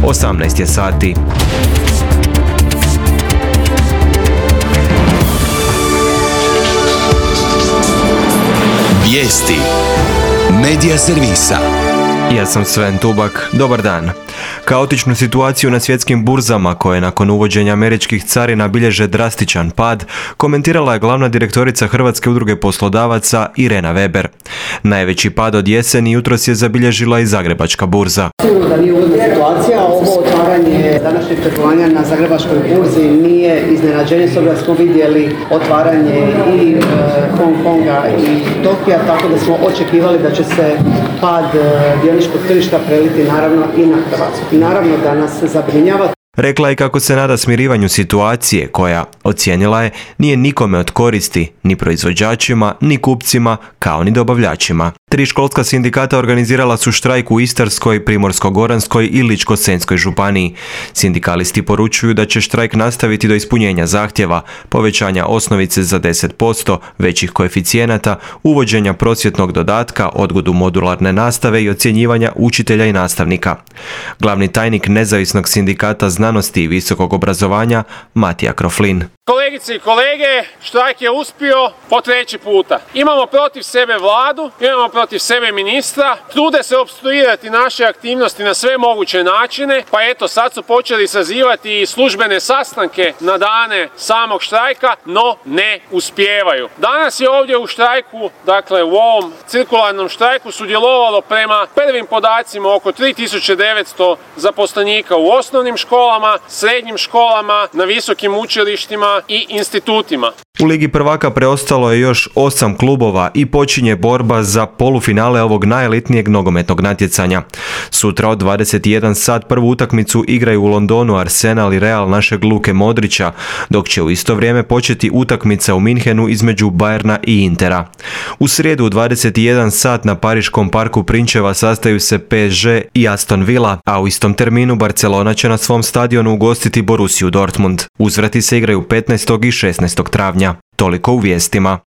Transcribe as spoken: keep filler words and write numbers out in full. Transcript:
osamnaest je sati. Vijesti Medija servisa. Ja sam Sven Tubak, dobar dan. Kaotičnu situaciju na svjetskim burzama, koje nakon uvođenja američkih carina bilježe drastičan pad, komentirala je glavna direktorica Hrvatske udruge poslodavaca Irena Weber. Najveći pad od jeseni jutros je zabilježila i Zagrebačka burza. Sigurno da nije ugodna situacija, ovo otvaranje današnjeg trgovanja na Zagrebačkoj burzi nije iznenađenje, s obzirom da smo vidjeli otvaranje i e, Hong Konga i Tokija, tako da smo očekivali da će se pad e, dioničkog tržišta preliti naravno i na Hrvatsku. I naravno da nas zabrinjava. Rekla je kako se nada smirivanju situacije koja, ocijenila je, nije nikome od koristi, ni proizvođačima, ni kupcima, kao ni dobavljačima. Tri školska sindikata organizirala su štrajk u Istarskoj, Primorsko-goranskoj i Ličko-senjskoj županiji. Sindikalisti poručuju da će štrajk nastaviti do ispunjenja zahtjeva, povećanja osnovice za deset posto, većih koeficijenata, uvođenja prosvjetnog dodatka, odgodu modularne nastave i ocjenjivanja učitelja i nastavnika. Glavni tajnik Nezavisnog sindikata znanosti i visokog obrazovanja, Matija Kroflin. Kolegice i kolege, štrajk je uspio po treći puta. Imamo protiv sebe vladu, imamo protiv sebe ministra, trude se opstruirati naše aktivnosti na sve moguće načine, pa eto sad su počeli sazivati i službene sastanke na dane samog štrajka, no ne uspijevaju. Danas je ovdje u štrajku, dakle u ovom cirkularnom štrajku sudjelovalo prema prvim podacima oko tri tisuće devetsto zaposlenika u osnovnim školama, srednjim školama, na visokim učilištima i institutima. U Ligi prvaka preostalo je još osam klubova i počinje borba za polufinale ovog najelitnijeg nogometnog natjecanja. Sutra od dvadeset jedan sat prvu utakmicu igraju u Londonu Arsenal i Real našeg Luke Modrića, dok će u isto vrijeme početi utakmica u Minhenu između Bayerna i Intera. U srijedu u dvadeset jedan sat na Pariškom parku Prinčeva sastaju se P S G i Aston Villa, a u istom terminu Barcelona će na svom stadionu ugostiti Borussiju Dortmund. Uzvrati se igraju petnaestog i šesnaestog travnja. Toliko u vijestima.